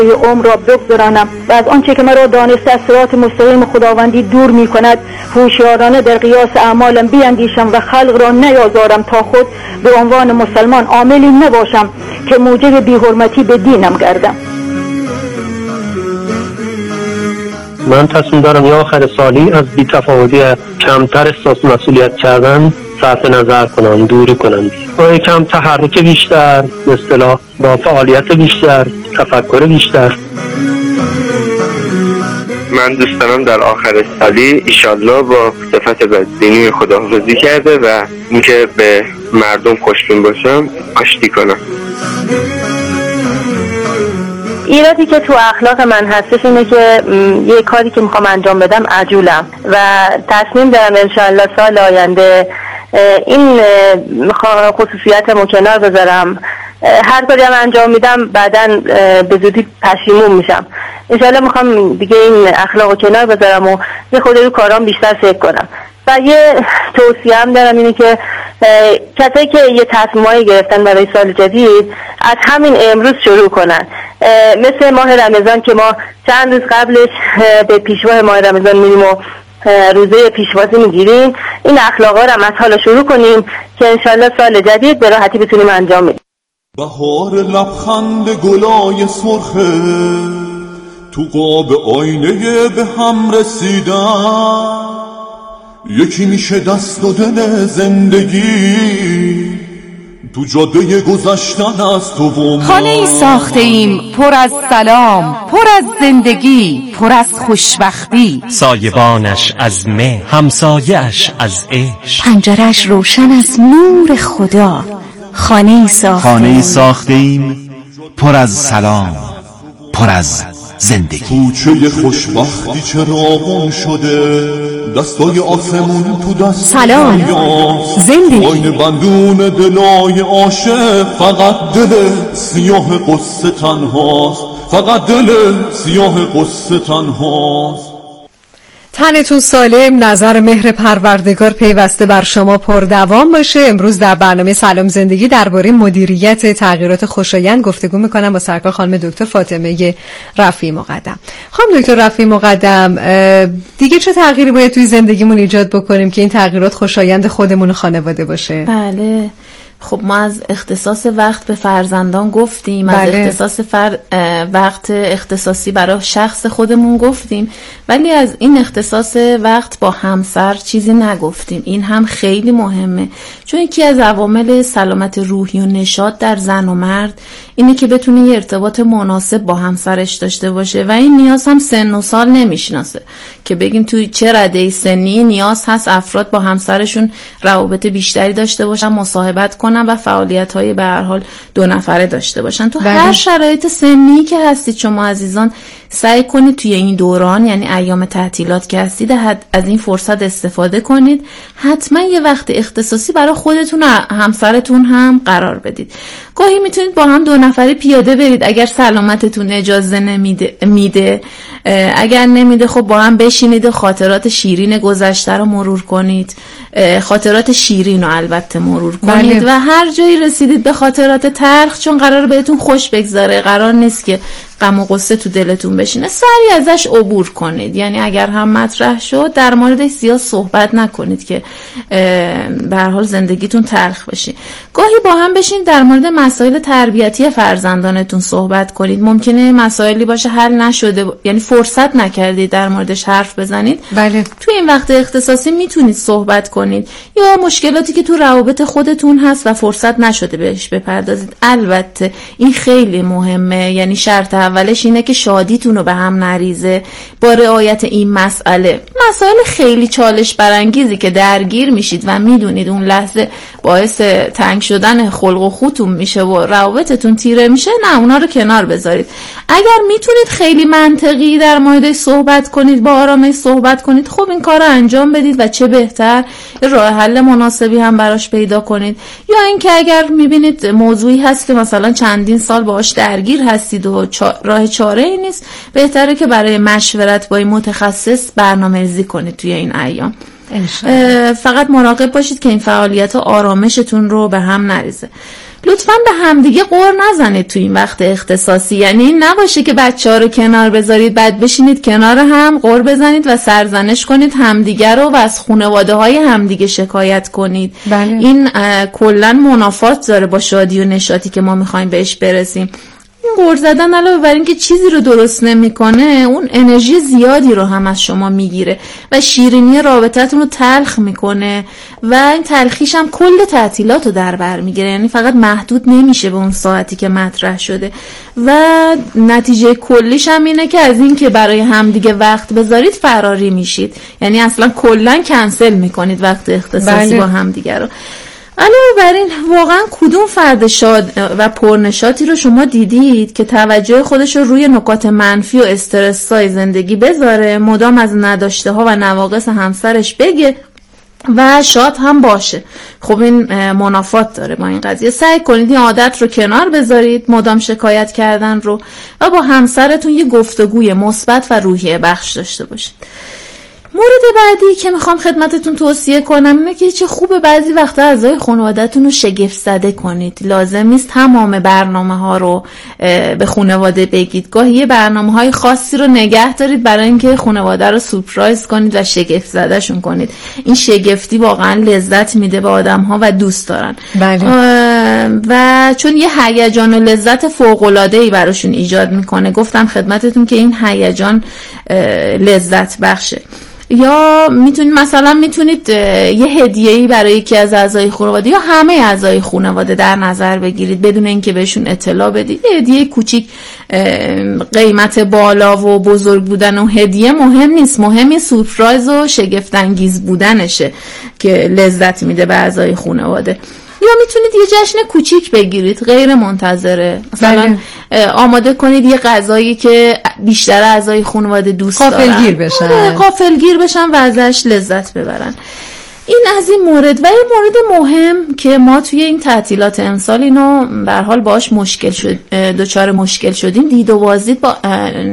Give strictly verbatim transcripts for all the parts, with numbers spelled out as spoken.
عمر را بگذرانم و از آنچه که مرا دانسته از صراط مستقیم خداوندی دور می کند هوشیارانه در قیاس اعمالم بیندیشم و خلق را نیازارم تا خود به عنوان مسلمان عاملی نباشم که موجب بی‌حرمتی به دینم گردم. من تصمیم دارم یا آخر سالی از بی‌تفاوتی کمتر احساس مسئولیت کردن صرف نظر کنم، دوری کنم، با یکم تحرک بیشتر، به اصطلاح با فعالیت بیشتر، تفکر بیشتر. من دوست دارم در آخر سالی ایشالله با صفت بدبینی خداحافظی کرده و اینکه به مردم خوشبین باشم آشتی کنم. ایرادی که تو اخلاق من هستش اینه که یه کاری که میخوام انجام بدم عجولم و تصمیم دارم انشاءالله سال آینده این خصوصیتمو کنار بذارم. هر کاری هم انجام میدم بعداً به زودی پشیمون میشم. انشاءالله میخوام دیگه این اخلاقو کنار بذارم و یه خود رو کارام بیشتر فکر کنم. و یه توصیه هم دارم اینه که کسایی که یه تصمیمایی گرفتن برای سال جدید از همین امروز شروع کنن. مثل ماه رمضان که ما چند روز قبلش به پیشوا ماه رمضان میریم و روزه پیشوازی میگیریم، این اخلاقا رو هم از حالا شروع کنیم که انشالله سال جدید به راحتی بتونیم انجام بدیم. بهار لبخند گلای سرخه تو قاب آینه به هم رسیدن، یکی میشه دست و دل زندگی تو جاده گذشتن از تو و ما. خانه ای ساخته ایم پر از سلام، پر از زندگی، پر از خوشبختی. سایبانش از مه، همسایه‌اش از عشق، پنجره‌اش روشن از نور خدا. خانه ای ساخته خانه ای ساخته ایم پر از سلام، پر از زندگی. کوچه خوشبختی چراغون شده، دستای آسمون تو دست سلام زندگی. آینه بندون دلای عاشق، فقط دل سیاه قصه تنهاست، فقط دل سیاه قصه تنهاست. تنتون سالم، نظر مهر پروردگار پیوسته بر شما پردوام باشه. امروز در برنامه سلام زندگی درباره مدیریت تغییرات خوشایند گفتگو میکنم با سرکار خانم دکتر فاطمه رفیعی مقدم. خانم دکتر رفیعی مقدم، دیگه چه تغییری باید توی زندگیمون ایجاد بکنیم که این تغییرات خوشایند خودمون و خانواده باشه؟ بله، خب ما از اختصاص وقت به فرزندان گفتیم، بله. از اختصاص فر... وقت اختصاصی برای شخص خودمون گفتیم، ولی از این اختصاص وقت با همسر چیزی نگفتیم. این هم خیلی مهمه، چون یکی از عوامل سلامت روحی و نشاط در زن و مرد اینه که بتونه یه ارتباط مناسب با همسرش داشته باشه و این نیاز هم سن و سال نمیشناسه که بگیم توی چه رده سنی نیاز هست افراد با همسرشون روابط بیشتری داشته باشن، مصاحبت کنن و فعالیت‌های به هر حال دو نفره داشته باشن. تو بله. هر شرایط سنی که هستید شما عزیزان سعی کنید توی این دوران، یعنی ایام تعطیلات که هستید، از این فرصت استفاده کنید. حتما یه وقت اختصاصی برای خودتون و همسرتون هم قرار بدید. گاهی میتونید با هم دو نفره پیاده برید اگر سلامتتون اجازه نمیده میده. اگر نمیده خب با هم بشینید و خاطرات شیرین گذشته رو مرور کنید. خاطرات شیرین رو البته مرور کنید بله. و هر جایی رسیدید به خاطرات تلخ، چون قرار بهتون خوش بگذره، قرار نیست که غم و غصه تو دلتون بشینه، سری ازش عبور کنید. یعنی اگر هم مطرح شد در موردش زیاد صحبت نکنید که به هر حال زندگیتون تلخ بشه. گاهی با هم بشین در مورد مسائل تربیتی فرزندانتون صحبت کنید. ممکنه مسائلی باشه حل نشده، یعنی فرصت نکردید در موردش حرف بزنید. بله. تو این وقت اختصاصی میتونید صحبت کنید، یا مشکلاتی که تو روابط خودتون هست و فرصت نشده بهش بپردازید. البته این خیلی مهمه، یعنی شرط اولش اینه که شادیتون رو به هم نریزه. با رعایت این مسئله، مسائل خیلی چالش برانگیزی که درگیر میشید و میدونید اون لحظه باعث تنگ شدن خلق و خوتون میشه و روابطتون تیره میشه، نه اونا رو کنار بذارید. اگر میتونید خیلی منطقی در موردش صحبت کنید، با آرامش صحبت کنید، خب این کار رو انجام بدید و چه بهتر راه حل مناسبی هم براش پیدا کنید. یا اینکه اگر میبینید موضوعی هست که مثلا چندین سال باهاش درگیر هستید و چا... راه چاره ای نیست، بهتره که برای مشورت با این متخصص برنامه‌ریزی کنید توی این ایام. فقط مراقب باشید که این فعالیت آرامشتون رو به هم نریزه. لطفاً به همدیگه قور نزنید تو این وقت اختصاصی. یعنی این نباشه که بچه‌ها رو کنار بذارید بعد بشینید کنار هم قور بزنید و سرزنش کنید همدیگه رو و از خانواده‌های همدیگه شکایت کنید. بله. این کلاً منافات داره با شادی و نشاطی که ما می‌خوایم بهش برسیم. این قور زدن علاوه بر این که چیزی رو درست نمیکنه، اون انرژی زیادی رو هم از شما میگیره و شیرینی رابطتون رو تلخ میکنه و این تلخیش هم کل تعطیلات رو در بر میگیره. یعنی فقط محدود نمیشه به اون ساعتی که مطرح شده و نتیجه کلیش هم اینه که از این که برای همدیگه وقت بذارید فراری میشید. یعنی اصلا کلا کنسل میکنید وقت اختصاصی بله. با همدیگه رو. علاوه بر این واقعا کدوم فرد شاد و پرنشاطی رو شما دیدید که توجه خودش رو روی نکات منفی و استرس‌های زندگی بذاره، مدام از نداشته ها و نواقص همسرش بگه و شاد هم باشه؟ خب این منافات داره با این قضیه. سعی کنید این عادت رو کنار بذارید، مدام شکایت کردن رو، و با همسرتون یه گفتگوی مثبت و روحیه بخش داشته باشید. مورد بعدی که میخوام خدمتتون توصیه کنم اینه که چه خوبه بعضی وقتا اعضای خانواده‌تون رو شگفت زده کنید. لازم نیست تمام برنامه ها رو به خانواده بگید. گاهی یه برنامه های خاصی رو نگه دارید برای اینکه خانواده رو سورپرایز کنید و شگفت زده شون کنید. این شگفتی واقعا لذت میده به آدم ها و دوست دارن. بله. و چون یه هیجان و لذت فوق العاده ای براشون ایجاد میکنه. گفتم خدمتتون که این هیجان لذت بخشه. یا میتونید مثلا میتونید یه هدیه‌ای برای یکی از اعضای خانواده یا همه اعضای خانواده در نظر بگیرید بدون اینکه بهشون اطلاع بدید. یه هدیه کوچیک، قیمت بالا و بزرگ بودن و هدیه مهم نیست، مهمی سورپرایز و شگفت انگیز بودنشه که لذت میده به اعضای خانواده. یا میتونید یه جشن کوچیک بگیرید غیر منتظره، مثلا آماده کنید یه غذایی که بیشتر اعضای خانواده دوست دارن، غافلگیر بشن غافلگیر بشن و ازش لذت ببرن. این از این مورد. و یه مورد مهم که ما توی این تعطیلات امسال اینو به هر حال باهاش مشکل شد دچار مشکل شدیم، دید و بازدید با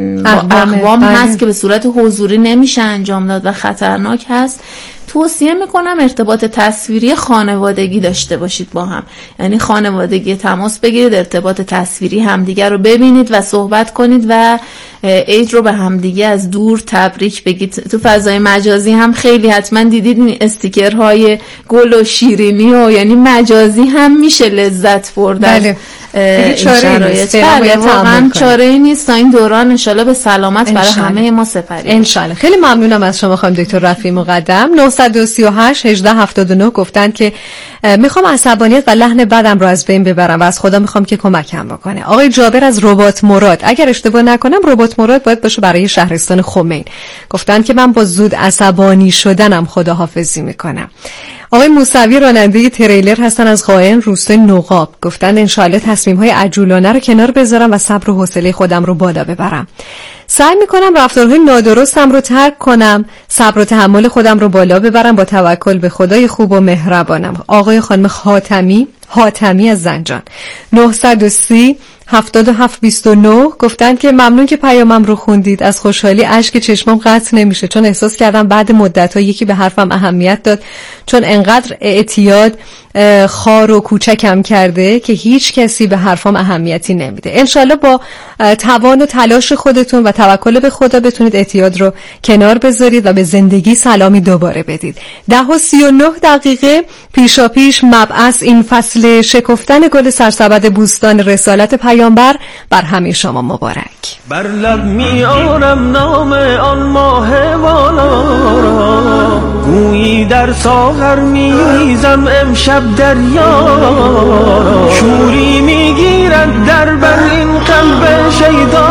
اقوام هست که به صورت حضوری نمیشه انجام داد و خطرناک هست. توصیه میکنم ارتباط تصویری خانوادگی داشته باشید با هم. یعنی خانوادگی تماس بگیرید، ارتباط تصویری همدیگه رو ببینید و صحبت کنید و عید رو به همدیگه از دور تبریک بگید. تو فضای مجازی هم خیلی حتما دیدید استیکرهای گل و شیرینی و یعنی مجازی هم میشه لذت برد. بله. این شرایط بله واقعا چاره‌ای نیست تا این دوران انشالله به سلامت برای همه ما سپری. انشالله. خیلی ممنونم از شما خانم دکتر رفیع مقدم. نه سه هشت یک هشت هفت نه گفتن که میخوام عصبانیت و لحن بدم رو از بین ببرم و از خدا میخوام که کمکم بکنه. آقای جابر از رباط مراد، اگر اشتباه نکنم رباط مراد باید باشه برای شهرستان خمین، گفتن که من با زود عصبانی شدنم خداحافظی میکنم. آقای موسوی راننده تریلر هستن از قائن روستای نقاب، گفتن انشالله تصمیم‌های عجولانه رو کنار بذارم و صبر و حوصله خودم رو بالا ببرم. سعی میکنم رفتارهای نادرستم رو ترک کنم، صبر و تحمل خودم رو بالا ببرم با توکل به خدای خوب و مهربانم. آقای خانم خاتمی حاتمی از زنجان نه صفر سه هفت هفت دو نه گفتن که ممنون که پیامم رو خوندید. از خوشحالی اشک چشمم قطع نمیشه چون احساس کردم بعد مدت‌ها یکی به حرفم اهمیت داد، چون انقدر اعتیاد خار و کوچکم کرده که هیچ کسی به حرفم اهمیتی نمیده. انشالله با توان و تلاش خودتون و توکل به خدا بتونید اعتیاد رو کنار بذارید و به زندگی سلامی دوباره بدید. ده و سی و نه دقیقه پیشا پیش مبعث این فصل شکفتن گل سرسبد بوستان رسالت پیامبر بر همه شما مبارک. بر لب می آرم نام آن ماه والا را، گویی در ساغر میزم امشب دریا را، شوری میگیرد در بر این قلب شیدا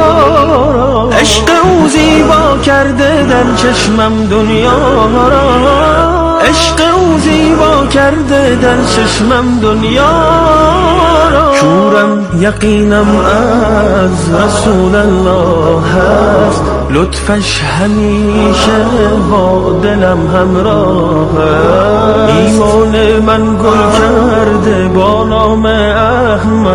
را، عشق او زیبا کرده در چشمم دنیا را، عشق او زیبا کرده در چشمم دنیا را، شورم یقینم از رسول الله هست، لطفش همیشه با دلم همراه، ایمان من گل کرده با نام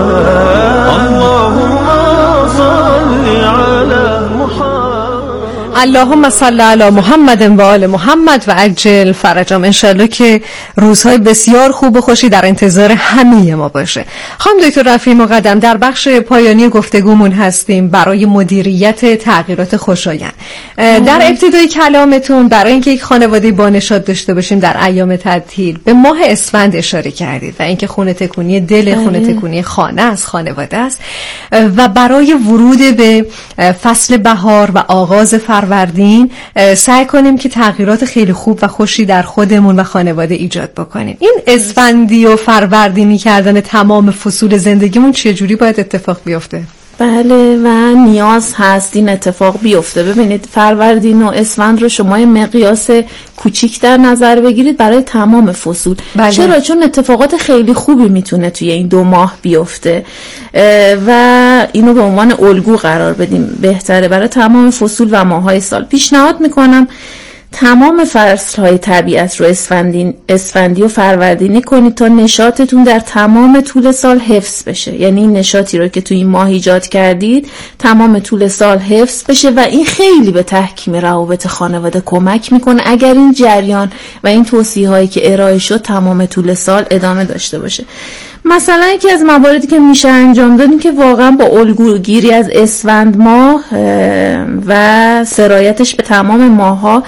احمد، اللهم صل علی محمد. اللهم صل علی محمد و آل محمد و عجل فرجهم. انشالله که روزهای بسیار خوب و خوشی در انتظار همه ما باشه. خانم دکتر رفیعی مقدم، در بخش پایانی گفتگومون هستیم برای مدیریت تغییرات خوشایند. در ابتدای کلامتون برای اینکه یک خانواده بانشاد داشته باشیم در ایام تعطیل به ماه اسفند اشاره کردید و اینکه خونه تکونی دل، خونه تکونی خانه است، خانواده است، و برای ورود به فصل بهار و آغاز فروردین سعی کنیم که تغییرات خیلی خوب و خوشی در خودمون و خانواده ایجاد بکنیم. این اسفندی و فروردینی کردن تمام فصول زندگیمون چه جوری باید اتفاق بیفته؟ بله و نیاز هست این اتفاق بیفته. ببینید فروردین و اسفند رو شما مقیاس کوچیک در نظر بگیرید برای تمام فصول. بله. چرا؟ چون اتفاقات خیلی خوبی میتونه توی این دو ماه بیفته و اینو به عنوان الگو قرار بدیم بهتره برای تمام فصول و ماهای سال. پیشنهاد میکنم تمام فصل‌های طبیعت رو اسفندین اسفندی و فروردینی کنید تا نشاطتون در تمام طول سال حفظ بشه. یعنی این نشاطی رو که توی این ماه ایجاد کردید تمام طول سال حفظ بشه و این خیلی به تحکیم روابط خانواده کمک میکنه اگر این جریان و این توصیه‌هایی که ارائه شد تمام طول سال ادامه داشته باشه. مثلا یکی از مواردی که میشه انجام داد این که واقعا با الگوگیری از اسفند ماه و سرایتش به تمام ماه‌ها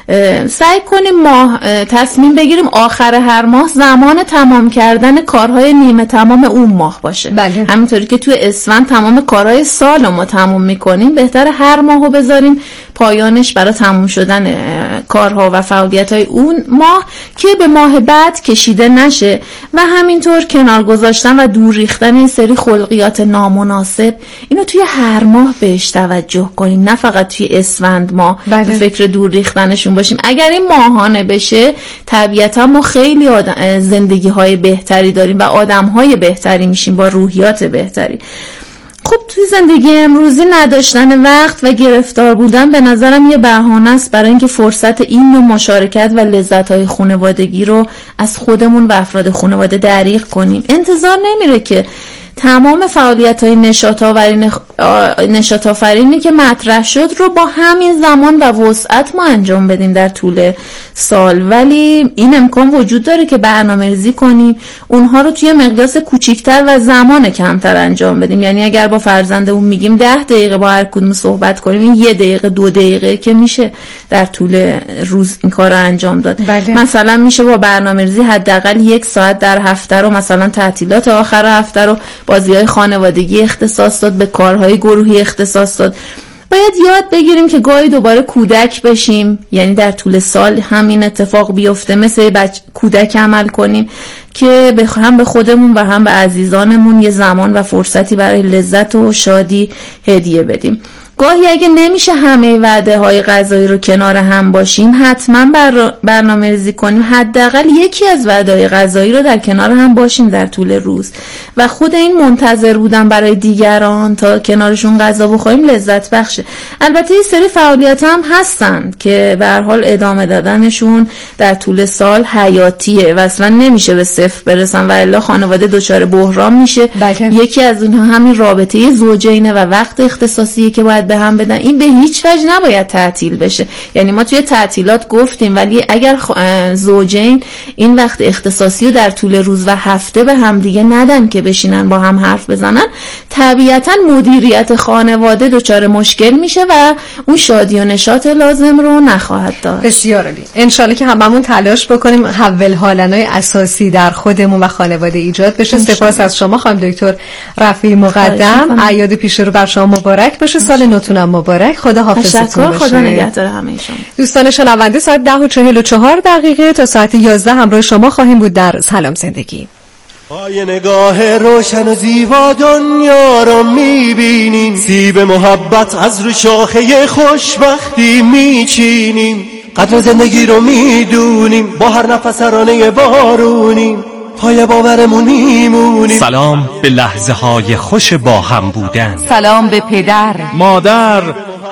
سعی کنیم ماه تصمیم بگیریم آخر هر ماه زمان تمام کردن کارهای نیمه تمام اون ماه باشه. بله. همینطوری که توی اسفند تمام کارهای سال ما تموم میکنیم بهتر هر ماهو بذاریم پایانش برای تموم شدن کارها و فعالیت‌های اون ماه که به ماه بعد کشیده نشه و همینطور کنار گذاشتن و دور ریختن این سری خلقیات نامناسب اینو توی هر ماه بهش توجه کنیم، نه فقط توی اسفند ماه. بله. به فکر دور ریختنشون باشیم. اگر این ماهانه بشه طبیعتا ما خیلی زندگی های بهتری داریم و آدم های بهتری میشیم با روحیات بهتری. خب توی زندگی امروزی نداشتن وقت و گرفتار بودن به نظرم یه بهانه است برای اینکه فرصت این نوع مشارکت و لذت‌های خانوادگی رو از خودمون و افراد خانواده دریغ کنیم. انتظار نمیره که تمام فعالیت‌های نشاط آورین نشاط آفرینی که مطرح شد رو با همین زمان و وسعت ما انجام بدیم در طول سال، ولی این امکان وجود داره که برنامه‌ریزی کنیم اونها رو توی مقیاس کوچیک‌تر و زمان کمتر انجام بدیم. یعنی اگر با فرزندمون میگیم ده دقیقه با هر کدوم صحبت کنیم، این یه دقیقه دو دقیقه که میشه در طول روز این کار رو انجام داد. بله. مثلا میشه با برنامه‌ریزی حداقل یک ساعت در هفته رو، مثلا تعطیلات آخر هفته رو بازی‌های خانوادگی اختصاص داد، به کارهای گروهی اختصاص داد. باید یاد بگیریم که گاهی دوباره کودک بشیم، یعنی در طول سال همین اتفاق بیفته، مثل بچ... کودک عمل کنیم که هم به خودمون و هم به عزیزانمون یه زمان و فرصتی برای لذت و شادی هدیه بدیم. گاهی اگه نمیشه همه وعده های غذایی رو کنار هم باشیم، حتما بر... برنامه ریزی کنیم حداقل یکی از وعده های غذایی رو در کنار هم باشیم در طول روز و خود این منتظر بودن برای دیگران تا کنارشون غذا بخوریم لذت بخشه. البته این سری فعالیت هم هستن که به هر حال ادامه دادنشون در طول سال حیاتیه و اصلا نمیشه به صفر برسن و الا خانواده دچار بحران میشه. بله. یکی از اونها همین رابطه زوجینه و وقت اختصاصیه که باید به هم بدن. این به هیچ وجه نباید تعطیل بشه. یعنی ما توی تعطیلات گفتیم، ولی اگر زوجین این وقت اختصاصی رو در طول روز و هفته به هم دیگه ندن که بشینن با هم حرف بزنن، طبیعتا مدیریت خانواده دچار مشکل میشه و اون شادی و نشاط لازم رو نخواهد داشت. بسیار عالی. انشالله که هممون تلاش بکنیم حول حالنای اساسی در خودمون و خانواده ایجاد بشه. سپاس از شما خانم دکتر رفیعی مقدم. اعیاد پیش رو بر شما مبارک باشه. سال نوتونم مبارک. خدا حافظتون باشه. خدا نگهدار همه شما. دوستان شنونده، ساعت ده و چهل و چهار دقیقه تا ساعت یازده همراه شما خواهیم بود در سلام زندگی. با یه نگاه روشن و زیبا دنیا رو میبینیم، سیب محبت از رو شاخه خوشبختی میچینیم، قدر زندگی رو میدونیم، با هر نفس رانه بارونیم، پای باورمون میمونیم. سلام به لحظه های خوش با هم بودن. سلام به پدر، مادر،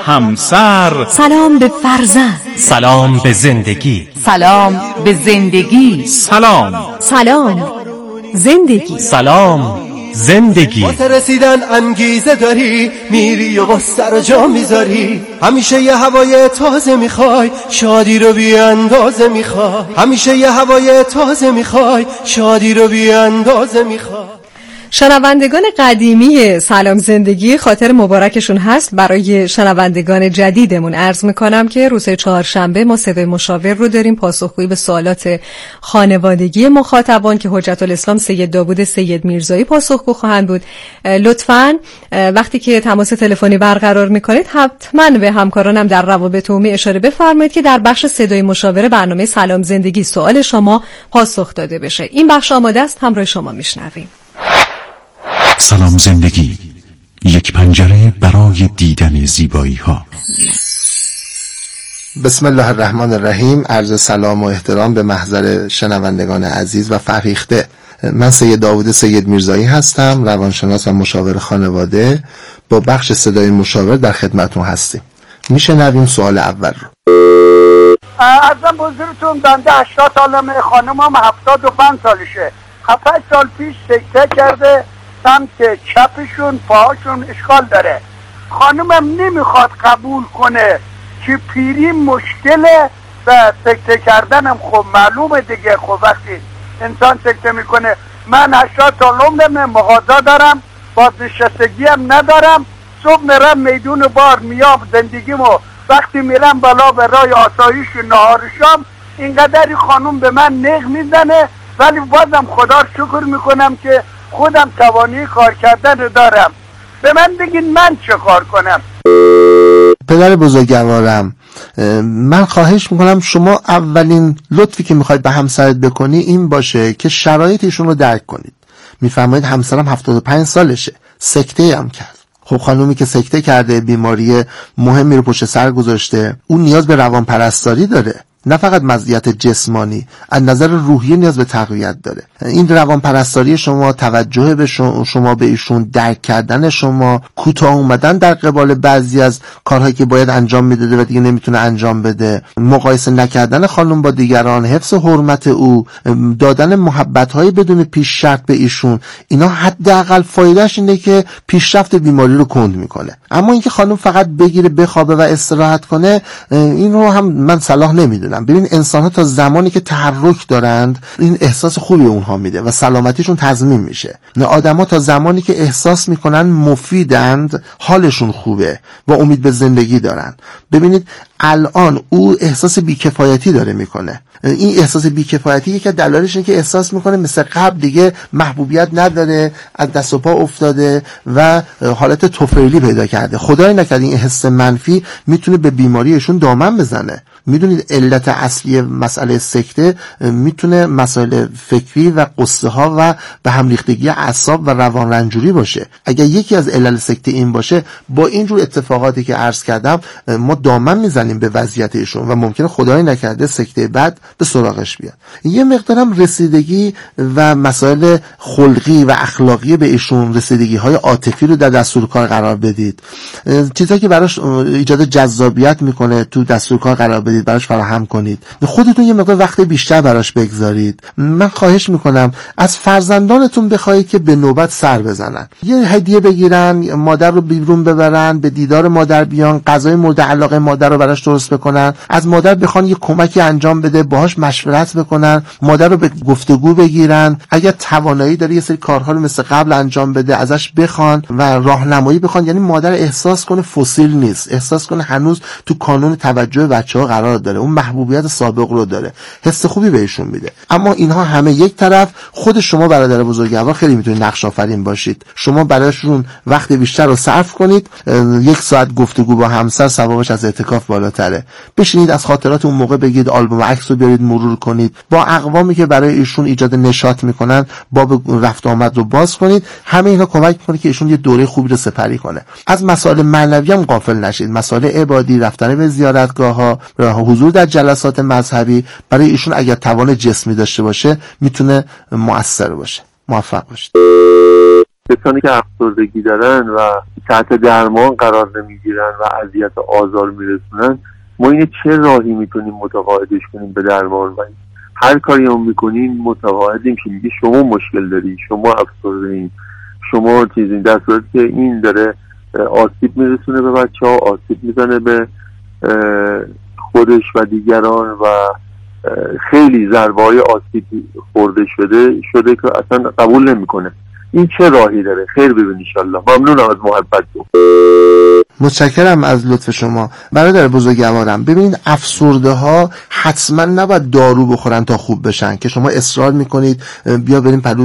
همسر. سلام به فرزند. سلام به زندگی. سلام به زندگی. سلام. سلام زندگی. سلام زندگی. واسه رسیدن انگیزه داری، میری و قصه رو جا میذاری. همیشه یه هوای تازه میخوای، شادی رو بی اندازه میخوای. همیشه یه هوای تازه میخوای، شادی رو بی اندازه میخوای. شنوندگان قدیمی سلام زندگی خاطر مبارکشون هست. برای شنوندگان جدیدمون عرض میکنم که روز چهارشنبه ما صدای مشاور رو داریم، پاسخگویی به سوالات خانوادگی مخاطبان که حجت الاسلام سید داوود سید میرزایی پاسخگو خواهند بود. لطفاً وقتی که تماس تلفنی برقرار میکنید حتما به همکارانم در روابط عمومی اشاره بفرمایید که در بخش صدای مشاور برنامه سلام زندگی سوال شما پاسخ داده بشه. این بخش آماده است، همراه شما میشنویم. سلام زندگی، یک پنجره برای دیدن زیبایی ها. بسم الله الرحمن الرحیم. عرض سلام و احترام به محضر شنوندگان عزیز و فرهیخته. من سید داوود سید میرزایی هستم، روانشناس و مشاور خانواده. با بخش صدای مشاور در خدمتون هستیم. میشنویم سوال اول رو. ازم بزرگتون بنده هشتاد سالمه، خانمم هفتاد و پنج سالشه. هفت سال پیش سکته کرده، سمت چپشون پاهاشون اشکال داره. خانمم نمیخواد قبول کنه که پیری مشکله و سکته کردنم خب معلومه دیگه. خب وقتی انسان سکته میکنه، من هشتاد سال عمرمه، مغازه دارم، بازنشستگی هم ندارم، صبح میرم میدون بار میام زندگیمو، وقتی میرم بالا به رای آسایش نهار شام اینقدری خانم به من نق میزنه، ولی بازم خدا شکر میکنم که خودم توانی کار کردن دارم. به من بگین من چه کار کنم؟ پدر بزرگوارم، من خواهش میکنم شما اولین لطفی که میخواید به همسرت بکنی این باشه که شرایط ایشون رو درک کنید. میفرمایید همسرم هفتاد و پنج سالشه، سکته هم کرد. خب خانومی که سکته کرده، بیماری مهمی رو پشت سر گذاشته، اون نیاز به روانپرستاری داره، نه فقط مزیت جسمانی، از نظر روحی نیاز به تقویت داره. این روانپرستاری شما، توجه به شما به ایشون، درک کردن شما، کوتاه اومدن در قبال بعضی از کارهایی که باید انجام میداده و دیگه نمیتونه انجام بده، مقایسه نکردن خانم با دیگران، حفظ حرمت او، دادن محبت‌های بدون پیش شرط به ایشون، اینا حداقل فایدهش اینه که پیشرفت بیماری رو کند میکنه. اما اینکه خانم فقط بگیره بخوابه و استراحت کنه، این رو هم من صلاح نمیدونم. ببین انسان ها تا زمانی که تحرک دارند این احساس خوبی اونها میده و سلامتیشون تضمین میشه. نه آدم ها تا زمانی که احساس میکنن مفیدند حالشون خوبه و امید به زندگی دارن. ببینید الان او احساس بیکفایتی داره میکنه. این احساس بیکفایتی یکی از دلایلش اینه که احساس میکنه مثل قبل دیگه محبوبیت نداره، از دست و پا افتاده و حالت طفیلی پیدا کرده. خدای نکرده این حس منفی میتونه به بیماریشون دامن بزنه. میدونید علت اصلی مسئله سکته میتونه مسائل فکری و قصه ها و به هم ریختگی اعصاب و روان رنجوری باشه. اگر یکی از علل سکته این باشه، با اینجور اتفاقاتی که عرض کردم ما دامن میزنیم به وضعیت ایشون و ممکنه خدای نکرده سکته بعد به سراغش بیاد. یه مقدارم رسیدگی و مسائل خلقی و اخلاقی به ایشون، رسیدگی های عاطفی رو در دستور کار قرار بدید. چیزایی که براش ایجاد جذابیت میکنه تو دستور کار قرار بدید، براش فراهم کنید. خودتون یه مقدار وقت بیشتر براش بگذارید. من خواهش میکنم از فرزندانتون بخواید که به نوبت سر بزنن، یه هدیه بگیرن، مادر رو بیرون ببرن، به دیدار مادر بیان، غذای مورد علاقه مادر رو براش درست بکنن، از مادر بخوان یه کمکی انجام بده، باهاش مشورت بکنن، مادر رو به گفتگو بگیرن، اگر توانایی داره یه سری کارها رو مثل قبل انجام بده ازش بخوان و راهنمایی بخوان. یعنی مادر احساس کنه فسیل نیست، احساس کنه هنوز تو کانون توجه بچه‌ها قرار داره، اون محبوبیت سابق رو داره، حس خوبی بهشون میده. اما اینها همه یک طرف. خود شما برادر بزرگوار خیلی میتونید نقش آفرین باشید. شما براشون وقت بیشتر رو صرف کنید. یک ساعت گفتگو با همسر ثوابش از اعتکاف بالاتره. بشینید از خاطرات اون موقع بگید، آلبوم عکس رو بیارید مرور کنید، با اقوامی که برای ایشون ایجاد نشاط میکنن باب رفت آمد رو باز کنید. همه اینا کمک میکنه که ایشون یه دوره خوبی رو سپری کنه. از مسائل معنوی هم غافل نشید. مسائل عبادی، رفتن به زیارتگاه‌ها، حضور در جلسات مذهبی برای ایشون اگر توان جسمی داشته باشه میتونه مؤثر باشه. موفق باشید. کسانی که افسردگی دارن و تحت درمان قرار نمیگیرن و اذیت و آزار میرسونن، ما اینه چه راهی میتونیم متقاعدش کنیم به درمان؟ و هر کاری هم میکنیم متقاعدیم که میگه شما مشکل داری، شما افسرده این، شما چیزی در صورتی که این داره آسیب میرسونه به بچه ها، آسیب میزنه به خودش و دیگران و خیلی ضربه های آسیب خورده شده شده که اصلا قبول نمیکنه. این چه راهی داره؟ خیر ببین انشالله. ممنونم از محبت. متشکرم از لطف شما برادر بزرگوارم. ببینید افسرده ها حتما نباید دارو بخورن تا خوب بشن که شما اصرار میکنید بیا بریم پلو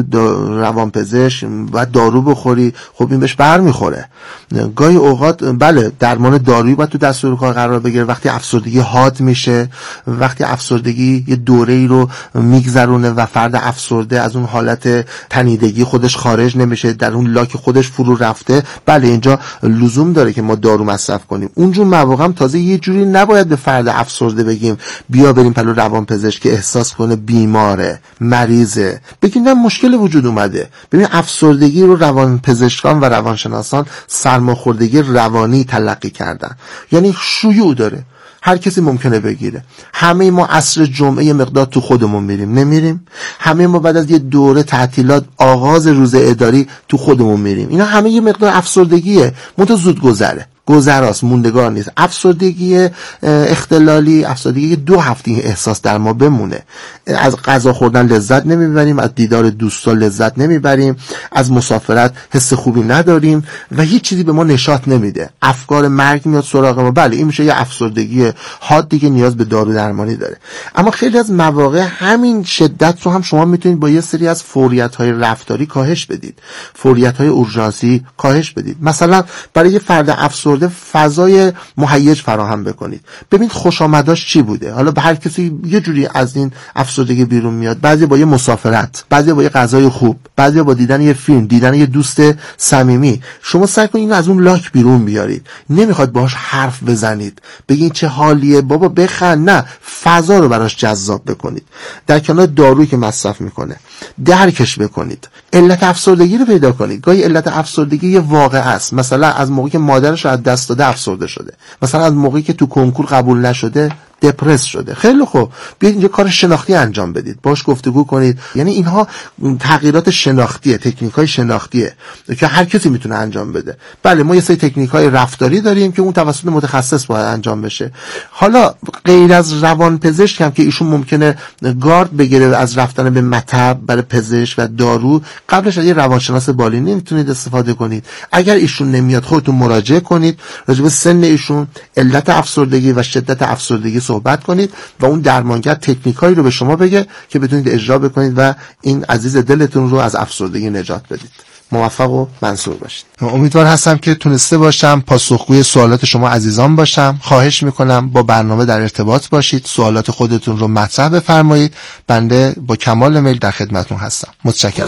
روانپزشک باید دارو بخوری، خب این بهش بر میخوره. گاهی اوقات بله درمان دارویی باید تو دستور کار قرار بگیره وقتی افسردگی حاد میشه، وقتی افسردگی یه دوره‌ای رو میگذرونه و فرد افسرده از اون حالت تنیدگی خودش خارج نمیشه، در اون لاک خودش فرو رفته، بله اینجا لزوم داره که ما دارو مصرف کنیم. اونجور مواقع هم تازه یه جوری نباید به فرد افسرده بگیم بیا بریم پلو روانپزشک که احساس کنه بیماره، مریضه، بگیم نه مشکل وجود اومده. ببین افسردگی رو روانپزشکان و روانشناسان سرماخوردگی روانی تلقی کردن، یعنی شیوع داره، هر کسی ممکنه بگیره. همه ما عصر جمعه مقدار تو خودمون میریم، نمیریم؟ همه ما بعد از یه دوره تعطیلات آغاز روز اداری تو خودمون میریم. اینا همه یه مقدار افسردگیه، منتها زود گذره، گذراست، موندگار نیست. افسردگی اختلالی، افسردگی دو هفته احساس در ما بمونه. از غذا خوردن لذت نمیبریم، از دیدار دوستان لذت نمیبریم، از مسافرت حس خوبی نداریم و هیچ چیزی به ما نشاط نمیده. افکار مرگ میاد سراغ ما. بله این میشه یه افسردگی حادی که نیاز به دارو درمانی داره. اما خیلی از مواقع همین شدت رو هم شما میتونید با یه سری از فوریت‌های رفتاری کاهش بدید، فوریت‌های اورژانسی کاهش بدید. مثلا برای یه فرد افسرده فضای مهیج فراهم بکنید. ببین خوش آمداش چی بوده. حالا به هر کسی یه جوری از این افسردگی بیرون میاد. بعضی با یه مسافرت، بعضی با یه غذای خوب، بعضی با دیدن یه فیلم، دیدن یه دوست صمیمی. شما سعی کنید اینو از اون لاک بیرون بیارید. نمیخواد باهاش حرف بزنید، بگین چه حالیه بابا بخند، نه، فضا رو براش جذاب بکنید. در کنار دارویی که مصرف میکنه درکش بکنید. علت افسردگی رو پیدا کنید. گاهی علت افسردگی یه واقعه است. مثلا از موقعی که مادرش از دست داده افسرده شده، مثلا از موقعی که تو کنکور قبول نشده دپرس شده. خیلی خوب، بیاید اینجا کار شناختی انجام بدید، باش گفتگو کنید. یعنی اینها تغییرات شناختیه، تکنیک‌های شناختیه که هر کسی میتونه انجام بده. بله ما یه سری تکنیک‌های رفتاری داریم که اون توسط متخصص باید انجام بشه. حالا غیر از روانپزشک هم که ایشون ممکنه گارد بگیره از رفتن به مطب برای پزشک و دارو، قبلش از یه روانشناس بالینی میتونید استفاده کنید. اگر ایشون نمیاد خودتون مراجعه کنید، راجع به سن ایشون، علت افسردگی و شدت افسردگی صحبت کنید و اون درمانگر تکنیکایی رو به شما بگه که بتونید اجرا بکنید و این عزیز دلتون رو از افسردگی نجات بدید. موفق و منصور باشید. امیدوار هستم که تونسته باشم پاسخگوی سوالات شما عزیزان باشم. خواهش میکنم با برنامه در ارتباط باشید، سوالات خودتون رو مطرح بفرمایید. بنده با کمال میل در خدمتتون هستم. متشکرم.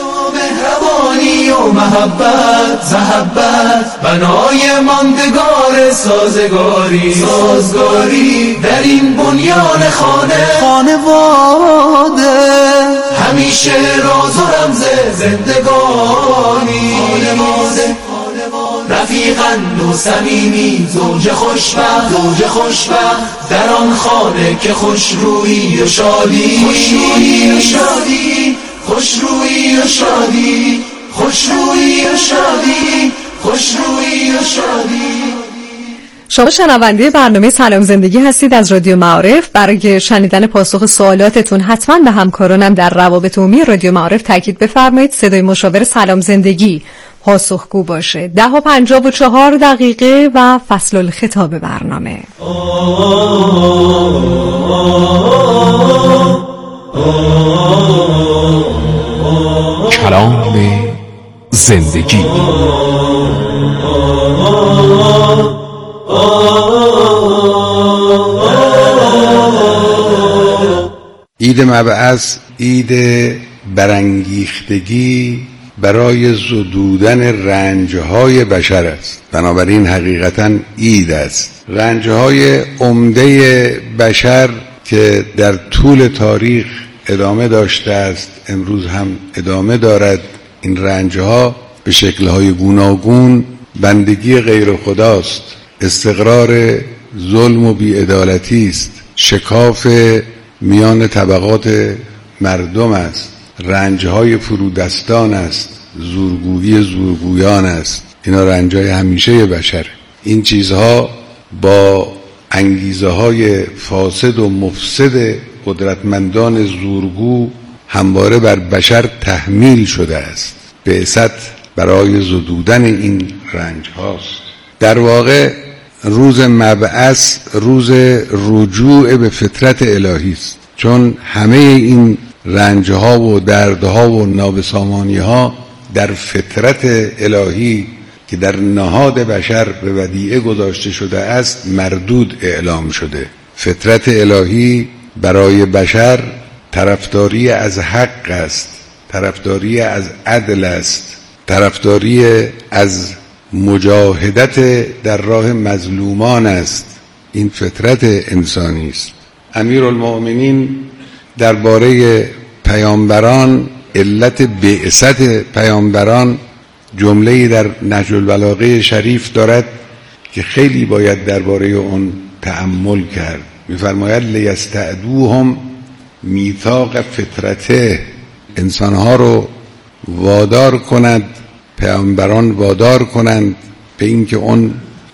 مهربانی و محبت زحبت بنای ماندگار سازگاری سازگاری در این بنیان خانه خانواده همیشه راز و رمز زندگانی خانواده رفیقند و صمیمی زوج خوشبخت زوج خوشبخت در آن خانه که خوشرویی و شادی خوشرویی و شادی خوشرویی و شادی خوشرویی و شادی خوشرویی و شادی. شما شنونده برنامه سلام زندگی هستید از رادیو معارف. برای شنیدن پاسخ سوالاتتون حتما به همکارانم در روابط عمومی رادیو معارف تاکید بفرمایید صدای مشاور سلام زندگی پاسخگو باشه. ده و پنجاه و چهار دقیقه و فصل الخطاب برنامه. کلام زندگی. عید مبعث عید برانگیختگی برای زدودن رنجهای بشر است. بنابراین حقیقتا عید است. رنجهای عمده بشر که در طول تاریخ ادامه داشته است، امروز هم ادامه دارد. این رنجها به شکل‌های گوناگون بندگی غیر خداست، استقرار ظلم و بی‌عدالتی است، شکاف میان طبقات مردم است، رنجهای فرودستان است، زورگویی زورگویان است، اینا رنجای همیشه بشر. این چیزها با انگیزه های فاسد و مفسد قدرتمندان زورگو همواره بر بشر تحمیل شده است. بعثت برای زدودن این رنج هاست. در واقع روز مبعث روز رجوع به فطرت الهی است، چون همه این رنج ها و دردها و نابسامانی ها در فطرت الهی که در نهاد بشر به ودیعه گذاشته شده است مردود اعلام شده. فطرت الهی برای بشر طرفداری از حق است، طرفداری از عدل است، طرفداری از مجاهدت در راه مظلومان است. این فطرت انسانی است. امیرالمؤمنین درباره پیامبران، علت بعثت پیامبران، جمله‌ای در نهج البلاغه شریف دارد که خیلی باید درباره اون تأمل کرد. می‌فرماید لیستعدوهم میثاق فطرته، انسانها رو وادار کند، پیامبران وادار کنند به اینکه اون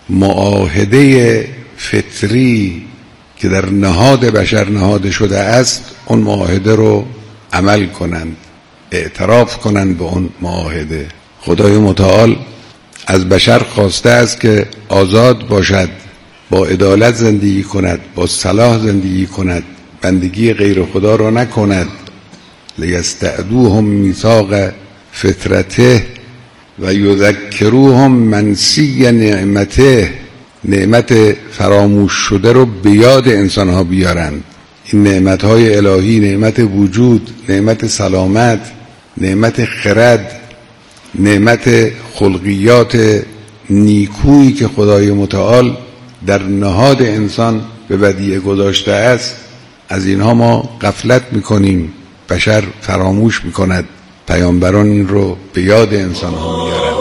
معاهده فطری که در نهاد بشر نهاده شده است اون معاهده رو عمل کنند، اعتراف کنند به اون معاهده. خدای متعال از بشر خواسته است که آزاد باشد، با عدالت زندگی کند، با صلاح زندگی کند، بندگی غیر خدا را نکند. لیستعدوهم میثاق فطرته و یذکروهم منسی نعمته، نعمت فراموش شده رو به یاد انسانها بیارند. این نعمتهای الهی، نعمت وجود، نعمت سلامت، نعمت خرد، نعمت خلقیات نیکویی که خدای متعال در نهاد انسان به ودیعه گذاشته است، از اینها ما غفلت میکنیم، بشر فراموش میکند. پیامبران این رو به یاد انسان ها میارند.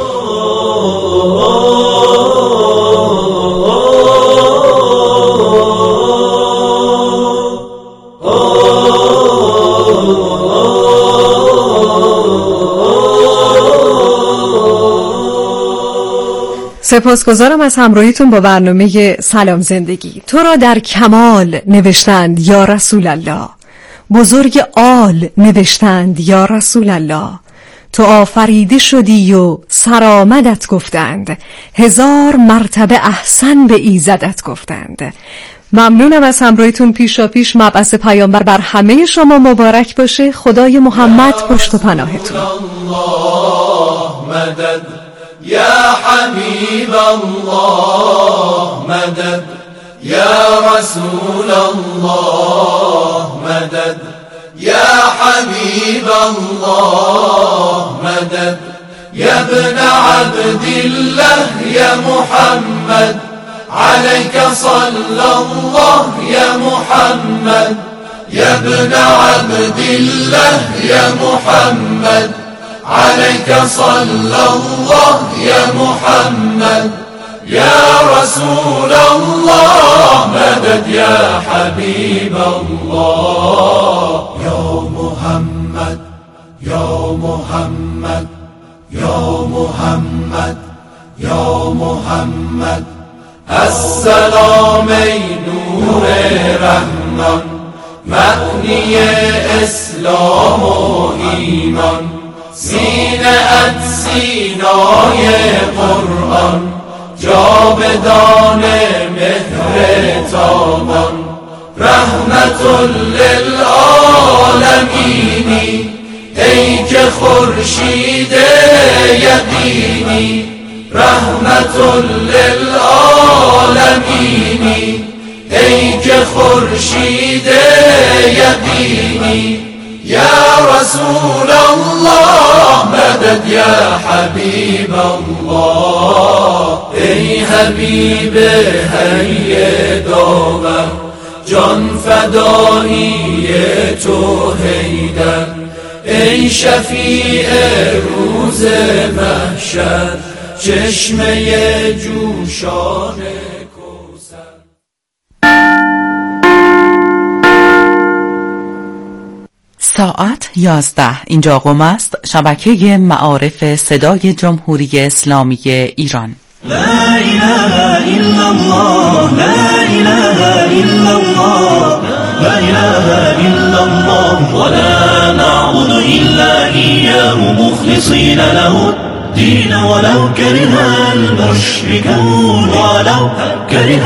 سپاسگزارم از همراهیتون با برنامه سلام زندگی. تو را در کمال نوشتند یا رسول الله، بزرگ آل نوشتند یا رسول الله. تو آفریده شدی و سرآمدت گفتند، هزار مرتبه احسن به ایزدت گفتند. ممنونم از همراهیتون. پیشا پیش مبعث پیامبر بر همه شما مبارک باشه. خدای محمد پشت و پناهتون. يا حبيب الله مدد، يا رسول الله مدد، يا حبيب الله مدد، يا ابن عبد الله يا محمد، عليك صلى الله يا محمد، يا ابن عبد الله يا محمد، عليك صلى الله يا محمد، يا رسول الله مدد، يا حبيب الله. يا محمد يا محمد يا محمد يا محمد، السلام ای نور رحمان، معنی اسلام و ایمان، سینه‌ات سینای قرآن، جاودان مهر تابان، رحمت للعالمینی، ای که خورشید یقینی، رحمت للعالمینی، ای که خورشید یقینی، يا رسول الله مدد، يا حبيب الله. ای حبیب هی داور، جان فدایی تو حیدر، ای شفیع روز محشر، چشمه جوشان ساعت یازده. اینجا قم است، شبکه معارف صدای جمهوری اسلامی ایران. لا اله الا الله، لا اله الا الله، لا اله الا الله، ولا نعبد الا اياه مخلصين له الدين ولو كره المشركون، ولو كره